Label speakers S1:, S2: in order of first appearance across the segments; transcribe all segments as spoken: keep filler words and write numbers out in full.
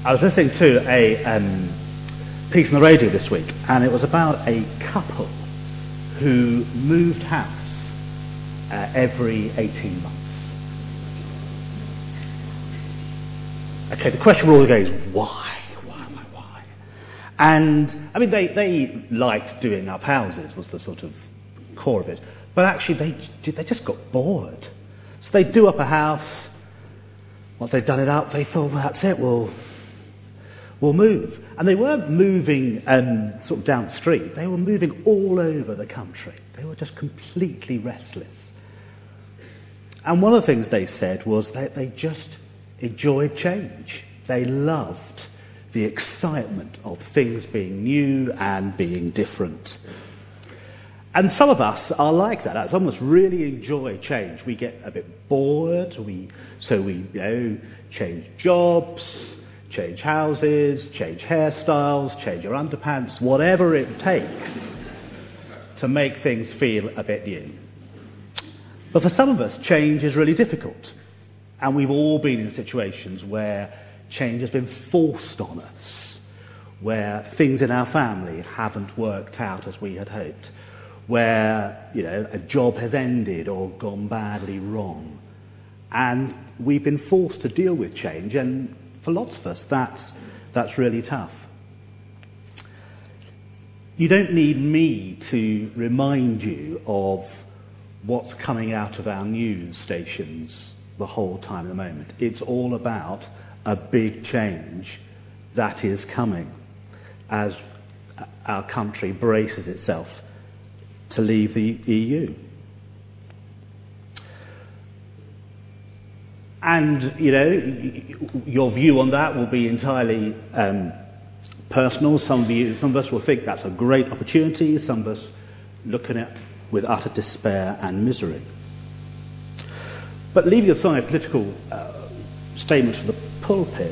S1: I was listening to a um, piece on the radio this week, and it was about a couple who moved house uh, every eighteen months. Okay, the question always goes, why? Why, why, why? And, I mean, they, they liked doing up houses, was the sort of core of it. But actually, they they just got bored. So they do up a house. Once they'd done it up, they thought, well, that's it, we'll, we'll move. And they weren't moving um, sort of down the street. They were moving all over the country. They were just completely restless. And one of the things they said was that they just enjoyed change. They loved the excitement of things being new and being different. And some of us are like that. Some of us really enjoy change. We get a bit bored, we so we you know change jobs, change houses, change hairstyles, change your underpants, whatever it takes to make things feel a bit new. But for some of us, change is really difficult. And we've all been in situations where change has been forced on us, where things in our family haven't worked out as we had hoped, where, you know, a job has ended or gone badly wrong. And we've been forced to deal with change, and for lots of us, that's, that's really tough. You don't need me to remind you of what's coming out of our news stations the whole time at the moment. It's all about a big change that is coming as our country braces itself to leave the E U. And, you know, your view on that will be entirely um, personal. Some of you, some of us will think that's a great opportunity. Some of us look at it with utter despair and misery. But leaving aside political uh, statements from the pulpit,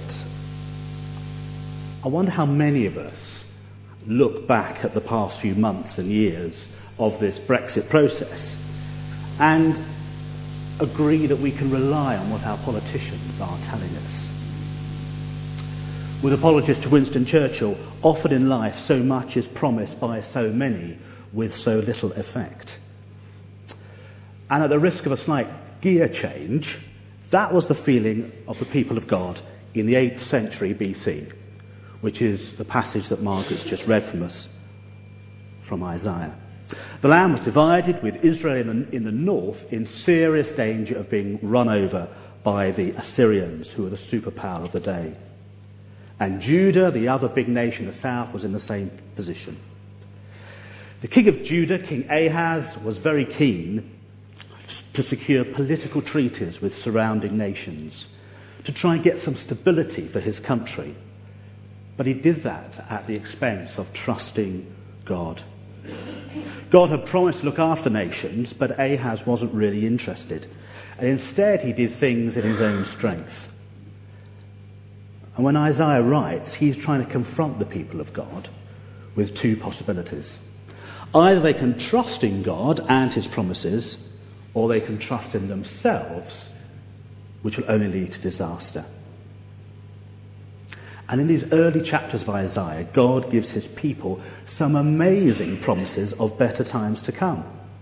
S1: I wonder how many of us look back at the past few months and years of this Brexit process and agree that we can rely on what our politicians are telling us. With apologies to Winston Churchill, often in life so much is promised by so many with so little effect. And at the risk of a slight gear change, that was the feeling of the people of God in the eighth century B C, which is the passage that Margaret's just read from us from Isaiah. The land was divided, with Israel in the, in the north in serious danger of being run over by the Assyrians, who were the superpower of the day. And Judah, the other big nation in the south, was in the same position. The king of Judah, King Ahaz, was very keen to secure political treaties with surrounding nations, to try and get some stability for his country. But he did that at the expense of trusting God. God had promised to look after nations, but Ahaz wasn't really interested. And instead he did things in his own strength. And when Isaiah writes, he's trying to confront the people of God with two possibilities. Either they can trust in God and his promises, or they can trust in themselves, which will only lead to disaster. And in these early chapters of Isaiah, God gives his people some amazing promises of better times to come.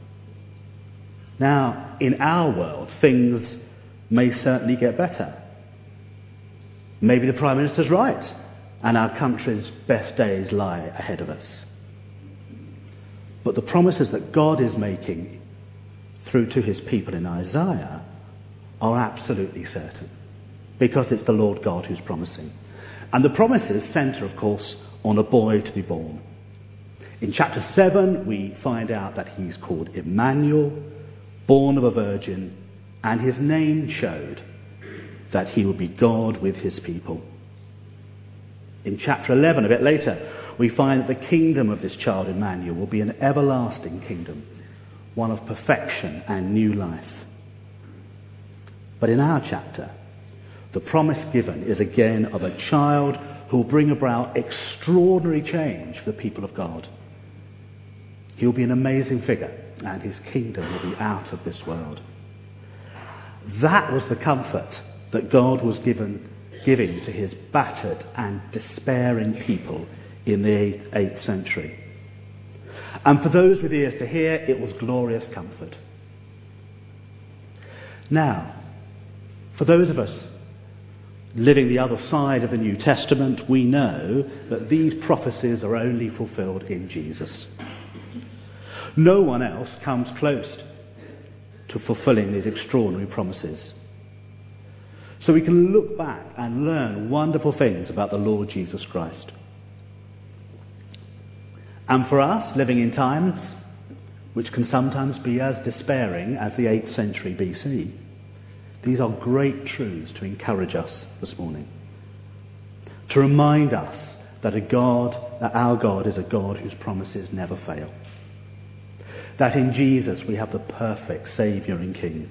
S1: Now, in our world, things may certainly get better. Maybe the Prime Minister's right, and our country's best days lie ahead of us. But the promises that God is making through to his people in Isaiah are absolutely certain, because it's the Lord God who's promising. And the promises centre, of course, on a boy to be born. In chapter seven, we find out that he's called Emmanuel, born of a virgin, and his name showed that he would be God with his people. In chapter eleven, a bit later, we find that the kingdom of this child Emmanuel will be an everlasting kingdom, one of perfection and new life. But in our chapter, the promise given is again of a child who will bring about extraordinary change for the people of God. He will be an amazing figure, and his kingdom will be out of this world. That was the comfort that God was given giving to his battered and despairing people in the eighth century. And for those with ears to hear, it was glorious comfort. Now, for those of us living the other side of the New Testament, we know that these prophecies are only fulfilled in Jesus. No one else comes close to fulfilling these extraordinary promises. So we can look back and learn wonderful things about the Lord Jesus Christ. And for us, living in times which can sometimes be as despairing as the eighth century B C, these are great truths to encourage us this morning. To remind us that a God, that our God is a God whose promises never fail. That in Jesus we have the perfect Saviour and King.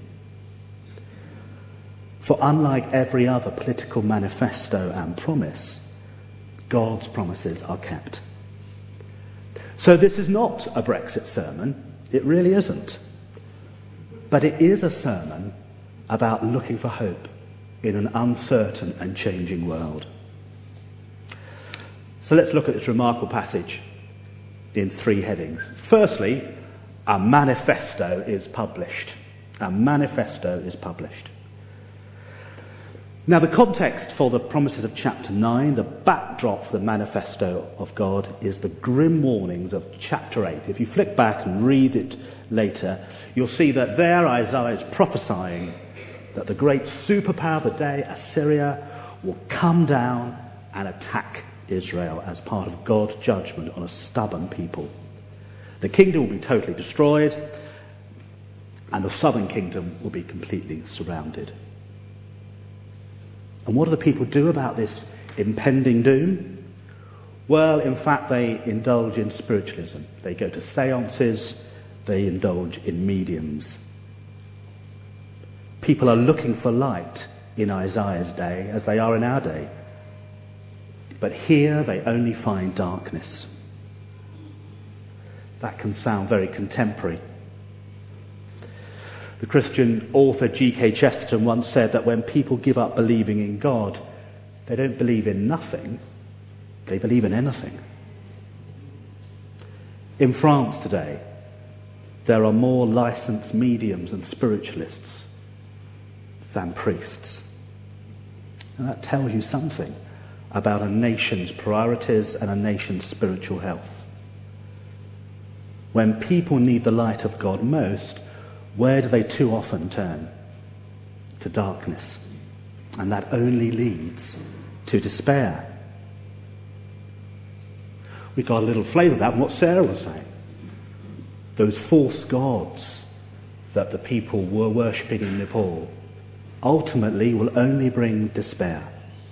S1: For unlike every other political manifesto and promise, God's promises are kept. So this is not a Brexit sermon. It really isn't. But it is a sermon about looking for hope in an uncertain and changing world. So let's look at this remarkable passage in three headings. Firstly, a manifesto is published. A manifesto is published. Now, the context for the promises of chapter nine, the backdrop for the manifesto of God, is the grim warnings of chapter eight. If you flick back and read it later, you'll see that there Isaiah is prophesying that the great superpower of the day, Assyria, will come down and attack Israel as part of God's judgment on a stubborn people. The kingdom will be totally destroyed, and the southern kingdom will be completely surrounded. And what do the people do about this impending doom? Well, in fact, they indulge in spiritualism. They go to seances, they indulge in mediums. People are looking for light in Isaiah's day as they are in our day. But here they only find darkness. That can sound very contemporary. The Christian author G K Chesterton once said that when people give up believing in God, they don't believe in nothing, they believe in anything. In France today, there are more licensed mediums and spiritualists than priests. And that tells you something about a nation's priorities and a nation's spiritual health. When people need the light of God most, where do they too often turn? To darkness. And that only leads to despair. We got a little flavour of that from what Sarah was saying. Those false gods that the people were worshipping in Nepal ultimately will only bring despair.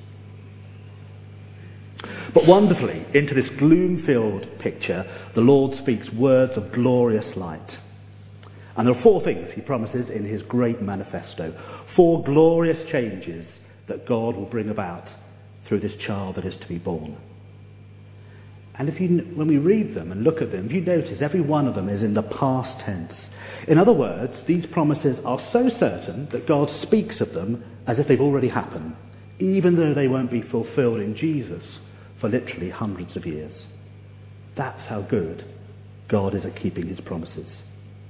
S1: But wonderfully, into this gloom-filled picture, the Lord speaks words of glorious light. And there are four things he promises in his great manifesto. Four glorious changes that God will bring about through this child that is to be born. And if you, when we read them and look at them, if you notice, every one of them is in the past tense. In other words, these promises are so certain that God speaks of them as if they've already happened, even though they won't be fulfilled in Jesus for literally hundreds of years. That's how good God is at keeping his promises.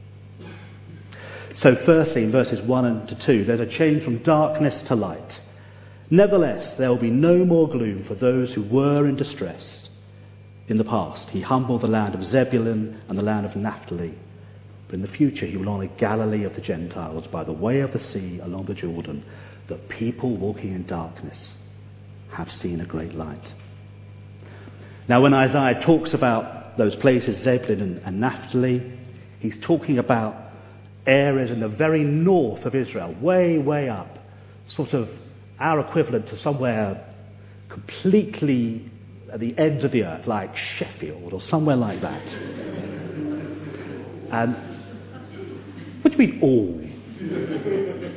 S1: So firstly, in verses one and to two, there's a change from darkness to light. Nevertheless, there will be no more gloom for those who were in distress in the past. He humbled the land of Zebulun and the land of Naphtali. But in the future, he will honor Galilee of the Gentiles by the way of the sea along the Jordan, that people walking in darkness have seen a great light. Now, when Isaiah talks about those places, Zebulun and, and Naphtali, he's talking about areas in the very north of Israel, way, way up, sort of our equivalent to somewhere completely at the ends of the earth, like Sheffield or somewhere like that. And what do you mean all?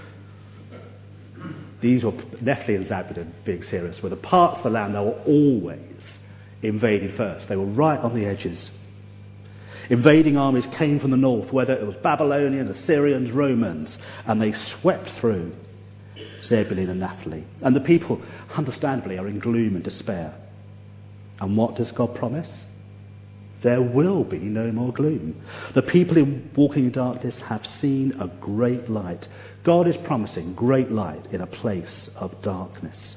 S1: These were Naphtali and Zebulun, being serious, were the parts of the land that were always invaded first. They were right on the edges. Invading armies came from the north, whether it was Babylonians, Assyrians, Romans, and they swept through. Zebulun and Naphtali. And the people, understandably, are in gloom and despair. And what does God promise? There will be no more gloom. The people in walking in darkness have seen a great light. God is promising great light in a place of darkness.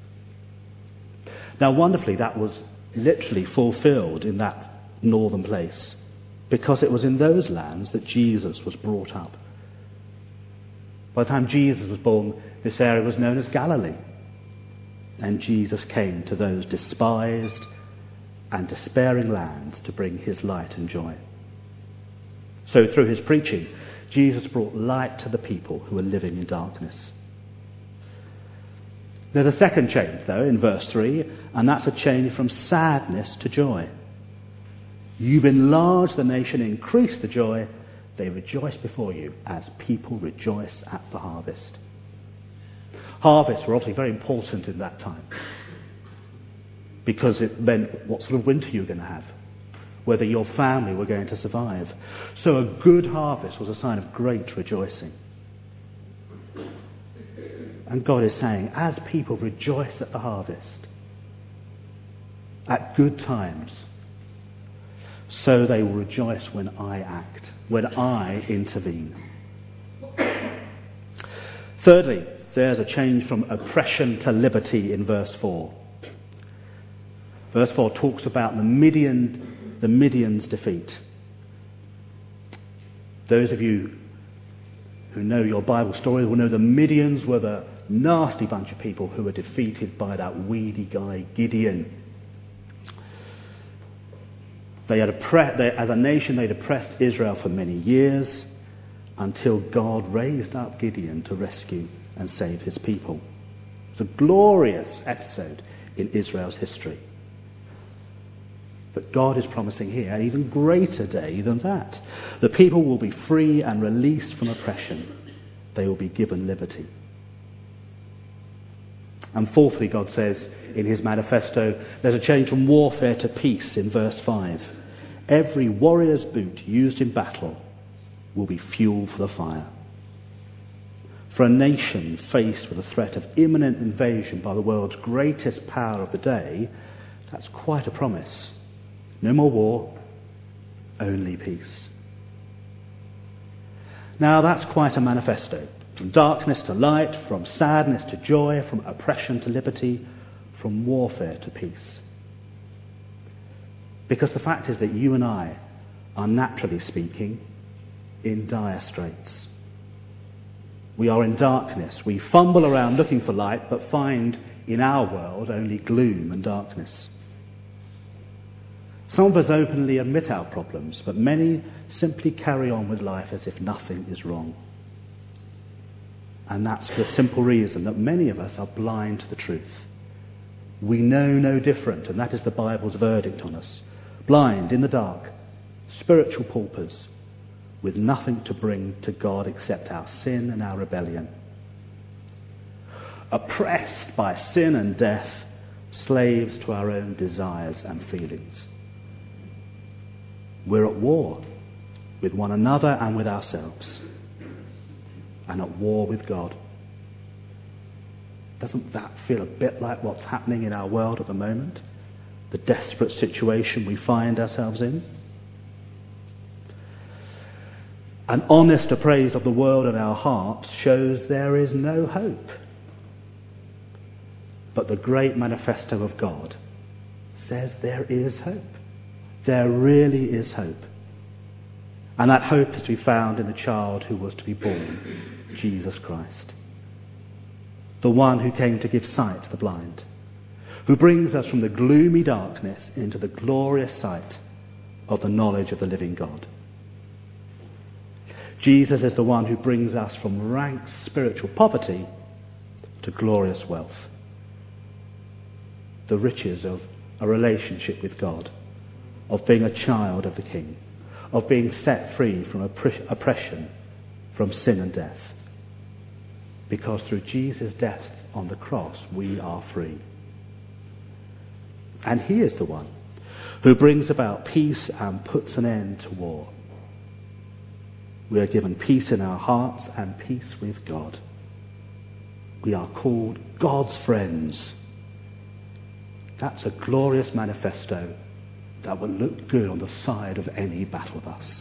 S1: Now, wonderfully, that was literally fulfilled in that northern place, because it was in those lands that Jesus was brought up. By the time Jesus was born, this area was known as Galilee. And Jesus came to those despised and despairing lands to bring his light and joy. So through his preaching, Jesus brought light to the people who were living in darkness. There's a second change, though, in verse three, and that's a change from sadness to joy. You've enlarged the nation, increased the joy. They rejoice before you as people rejoice at the harvest. Harvests were obviously very important in that time, because it meant what sort of winter you were going to have, whether your family were going to survive. So a good harvest was a sign of great rejoicing. And God is saying, as people rejoice at the harvest, at good times, so they will rejoice when I act, when I intervene. Thirdly, there's a change from oppression to liberty in verse four. Verse four talks about the Midian, the Midian's defeat. Those of you who know your Bible story will know the Midians were the nasty bunch of people who were defeated by that weedy guy Gideon. They had oppre- they, as a nation, they'd oppressed Israel for many years, until God raised up Gideon to rescue and save his people. It's a glorious episode in Israel's history. But God is promising here an even greater day than that. The people will be free and released from oppression. They will be given liberty. And fourthly, God says in his manifesto, there's a change from warfare to peace in verse five. Every warrior's boot used in battle will be fuel for the fire. For a nation faced with the threat of imminent invasion by the world's greatest power of the day, that's quite a promise. No more war, only peace. Now that's quite a manifesto. From darkness to light, from sadness to joy, from oppression to liberty, from warfare to peace. Because the fact is that you and I are, naturally speaking, in dire straits. We are in darkness. We fumble around looking for light, but find in our world only gloom and darkness. Some of us openly admit our problems, but many simply carry on with life as if nothing is wrong. And that's for the simple reason that many of us are blind to the truth. We know no different, and that is the Bible's verdict on us. Blind, in the dark, spiritual paupers, with nothing to bring to God except our sin and our rebellion. Oppressed by sin and death, slaves to our own desires and feelings. We're at war with one another and with ourselves, and at war with God. Doesn't that feel a bit like what's happening in our world at the moment? The desperate situation we find ourselves in? An honest appraise of the world and our hearts shows there is no hope. But the great manifesto of God says there is hope. There really is hope. And that hope is to be found in the child who was to be born, Jesus Christ. The one who came to give sight to the blind, who brings us from the gloomy darkness into the glorious sight of the knowledge of the living God. Jesus is the one who brings us from rank spiritual poverty to glorious wealth. The riches of a relationship with God, of being a child of the King, of being set free from oppression, from sin and death. Because through Jesus' death on the cross, we are free. And he is the one who brings about peace and puts an end to war. We are given peace in our hearts and peace with God. We are called God's friends. That's a glorious manifesto that will look good on the side of any battle bus.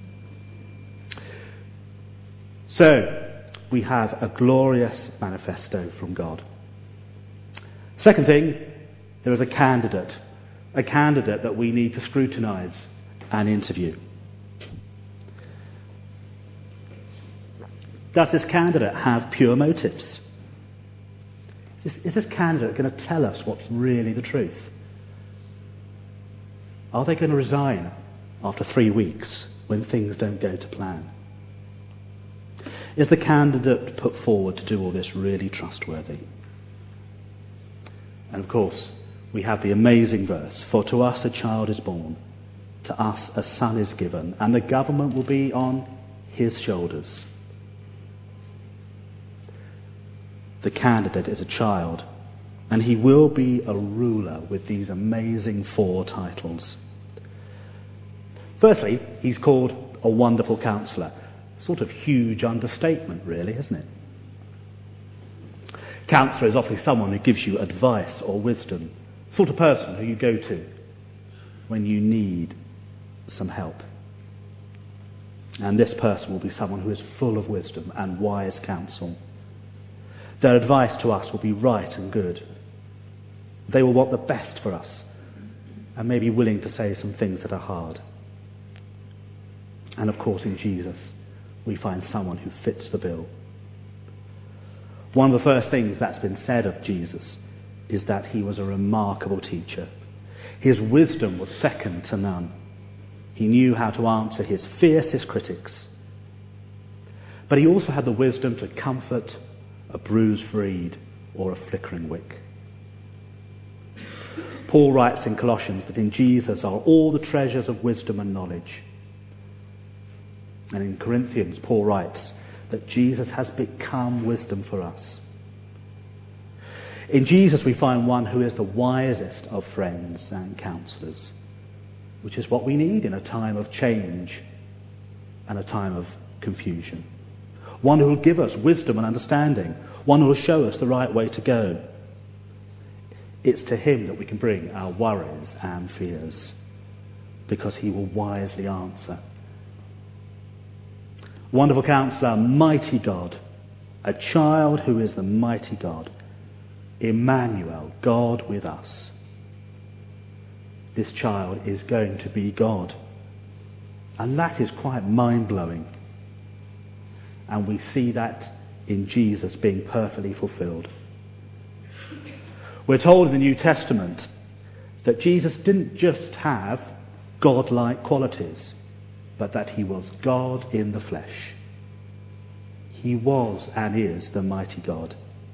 S1: So, we have a glorious manifesto from God. Second thing, there is a candidate. A candidate that we need to scrutinise and interview. Does this candidate have pure motives? Is, is this candidate going to tell us what's really the truth? Are they going to resign after three weeks when things don't go to plan? Is the candidate put forward to do all this really trustworthy? And of course, we have the amazing verse, for to us a child is born, to us a son is given, and the government will be on his shoulders. The candidate is a child, and he will be a ruler with these amazing four titles. Firstly, he's called a wonderful counselor. Sort of huge understatement, really, isn't it? Counselor is often someone who gives you advice or wisdom. Sort of person who you go to when you need some help. And this person will be someone who is full of wisdom and wise counsel. Their advice to us will be right and good. They will want the best for us and may be willing to say some things that are hard. And of course, in Jesus, we find someone who fits the bill. One of the first things that's been said of Jesus is that he was a remarkable teacher. His wisdom was second to none. He knew how to answer his fiercest critics. But he also had the wisdom to comfort a bruised reed or a flickering wick. Paul writes in Colossians that in Jesus are all the treasures of wisdom and knowledge. And in Corinthians, Paul writes that Jesus has become wisdom for us. In Jesus, we find one who is the wisest of friends and counsellors, which is what we need in a time of change and a time of confusion. One who will give us wisdom and understanding. One who will show us the right way to go. It's to him that we can bring our worries and fears, because he will wisely answer. Wonderful Counselor, mighty God, a child who is the mighty God, Emmanuel, God with us. This child is going to be God. And that is quite mind-blowing. And we see that in Jesus being perfectly fulfilled. We're told in the New Testament that Jesus didn't just have God-like qualities, but that he was God in the flesh. He was and is the mighty God.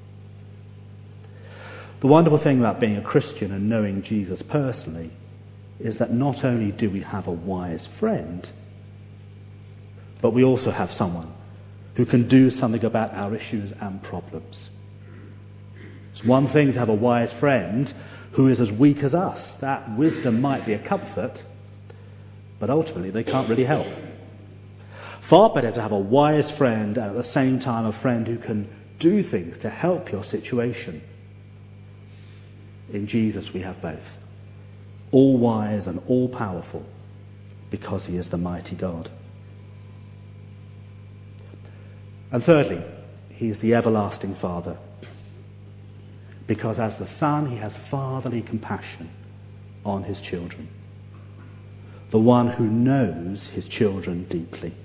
S1: The wonderful thing about being a Christian and knowing Jesus personally is that not only do we have a wise friend, but we also have someone who can do something about our issues and problems. It's one thing to have a wise friend who is as weak as us. That wisdom might be a comfort, but ultimately they can't really help. Far better to have a wise friend and at the same time a friend who can do things to help your situation. In Jesus we have both. All wise and all powerful, because he is the mighty God. And thirdly, he is the everlasting Father. Because as the Son, he has fatherly compassion on his children. The one who knows his children deeply.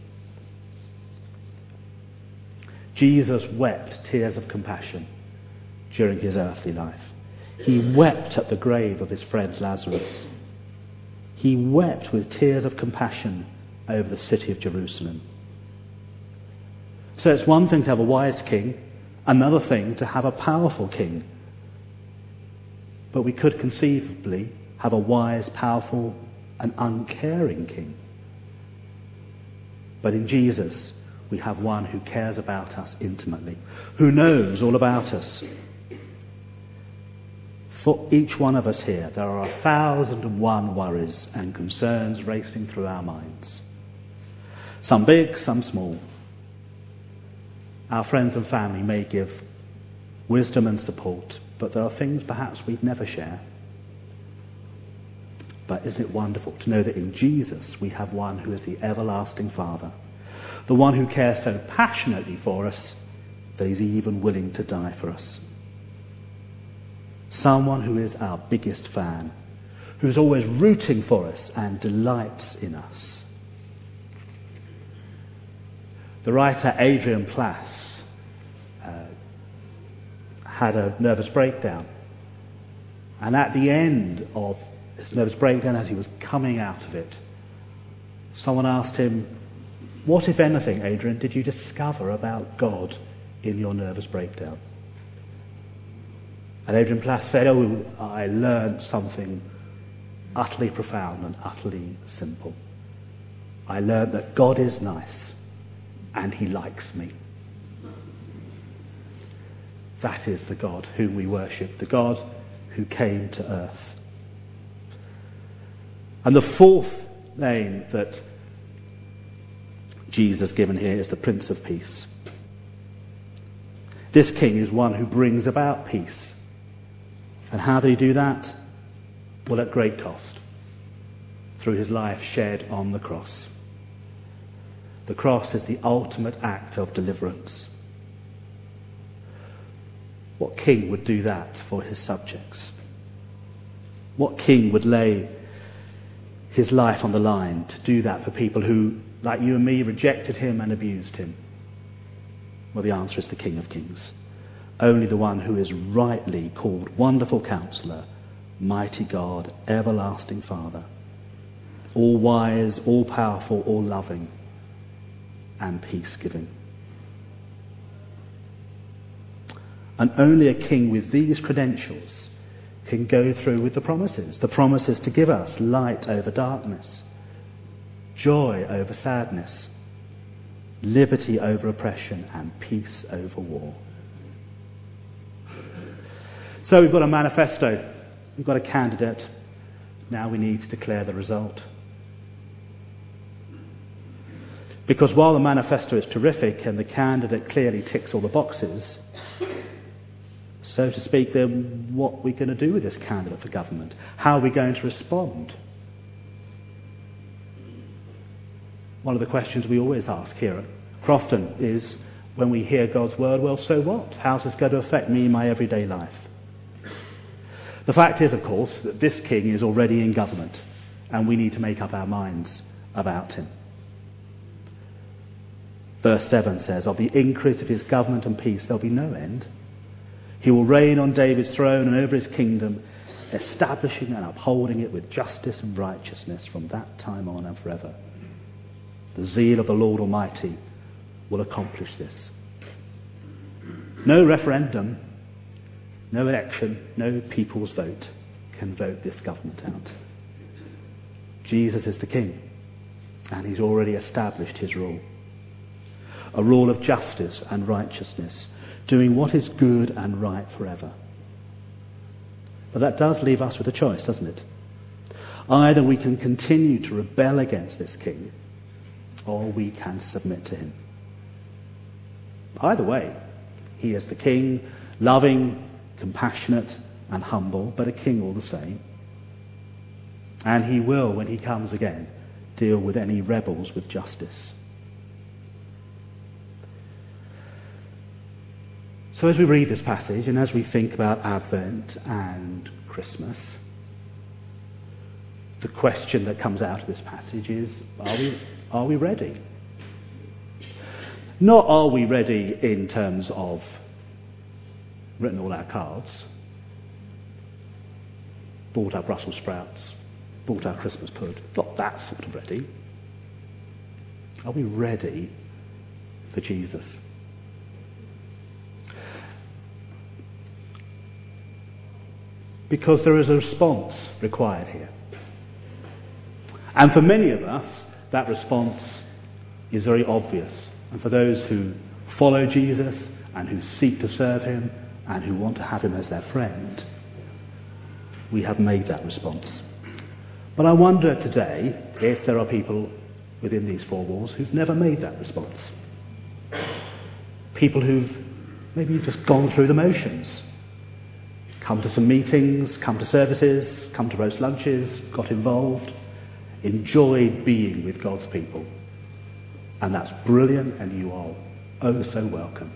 S1: Jesus wept tears of compassion during his earthly life. He wept at the grave of his friend Lazarus. He wept with tears of compassion over the city of Jerusalem. So it's one thing to have a wise king, another thing to have a powerful king. But we could conceivably have a wise, powerful, and uncaring king. But in Jesus, we have one who cares about us intimately, who knows all about us. For each one of us here, there are a thousand and one worries and concerns racing through our minds. Some big, some small. Our friends and family may give wisdom and support, but there are things perhaps we'd never share. But isn't it wonderful to know that in Jesus we have one who is the everlasting Father, the one who cares so passionately for us that he's even willing to die for us. Someone who is our biggest fan, who's always rooting for us and delights in us. The writer Adrian Plass uh, had a nervous breakdown, and at the end of his nervous breakdown, as he was coming out of it, someone asked him, "What, if anything, Adrian, did you discover about God in your nervous breakdown?" And Adrian Plass said, "Oh, I learned something utterly profound and utterly simple. I learned that God is nice and he likes me." That is the God whom we worship, the God who came to earth. And the fourth name that Jesus given here is the Prince of Peace. This king is one who brings about peace. And how did he do that? Well, at great cost, through his life shed on the cross. The cross is the ultimate act of deliverance. What king would do that for his subjects? What king would lay his life on the line to do that for people who, like you and me, rejected him and abused him? Well, the answer is the King of Kings. Only the one who is rightly called Wonderful Counselor, Mighty God, Everlasting Father, all wise, all powerful, all loving, and peace-giving. And only a king with these credentials can go through with the promises. The promises to give us light over darkness, joy over sadness, liberty over oppression, and peace over war. So we've got a manifesto, we've got a candidate, now we need to declare the result. Because while the manifesto is terrific and the candidate clearly ticks all the boxes, so to speak, then what are we going to do with this candidate for government? How are we going to respond? One of the questions we always ask here at Crofton is, when we hear God's word, well, so what? How's this going to affect me in my everyday life? The fact is, of course, that this king is already in government, and we need to make up our minds about him. Verse seven says, "Of the increase of his government and peace there'll be no end. He will reign on David's throne and over his kingdom, establishing and upholding it with justice and righteousness from that time on and forever. The zeal of the Lord Almighty will accomplish this." No referendum, no election, no people's vote can vote this government out. Jesus is the king, and he's already established his rule. A rule of justice and righteousness, doing what is good and right forever. But that does leave us with a choice, doesn't it? Either we can continue to rebel against this king, or we can submit to him. Either way, he is the king, loving, compassionate and humble, but a king all the same. And he will, when he comes again, deal with any rebels with justice. So as we read this passage and as we think about Advent and Christmas, the question that comes out of this passage is, are we, are we ready? Not are we ready in terms of written all our cards, bought our Brussels sprouts, bought our Christmas pud. Not that sort of ready. Are we ready for Jesus? Because there is a response required here. And for many of us, that response is very obvious. And for those who follow Jesus and who seek to serve him and who want to have him as their friend, we have made that response. But I wonder today if there are people within these four walls who've never made that response. People who've Maybe you've just gone through the motions. Come to some meetings, come to services, come to roast lunches, got involved, enjoyed being with God's people. And that's brilliant, and you are oh so welcome.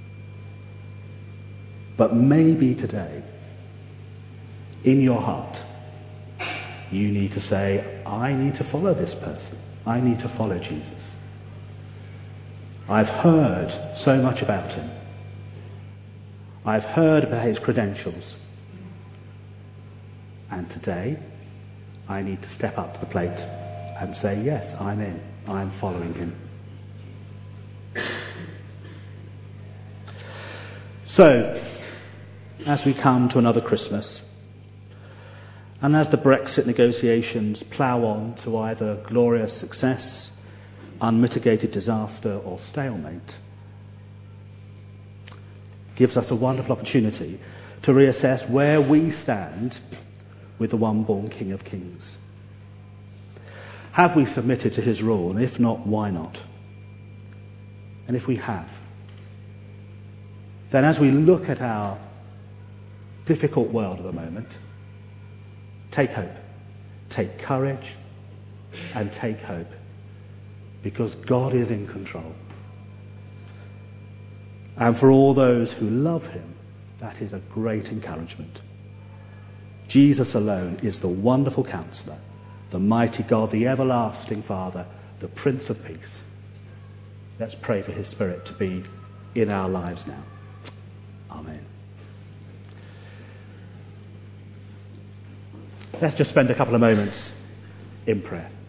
S1: But maybe today, in your heart, you need to say, I need to follow this person. I need to follow Jesus. I've heard so much about him. I've heard about his credentials. And today, I need to step up to the plate and say, yes, I'm in. I'm following him. So, as we come to another Christmas, and as the Brexit negotiations plough on to either glorious success, unmitigated disaster, or stalemate, gives us a wonderful opportunity to reassess where we stand with the one-born King of Kings. Have we submitted to his rule? And if not, why not? And if we have, then as we look at our difficult world at the moment, take hope, take courage, and take hope, because God is in control. And for all those who love him, that is a great encouragement. Jesus alone is the wonderful Counselor, the mighty God, the everlasting Father, the Prince of Peace. Let's pray for his Spirit to be in our lives now. Amen. Let's just spend a couple of moments in prayer.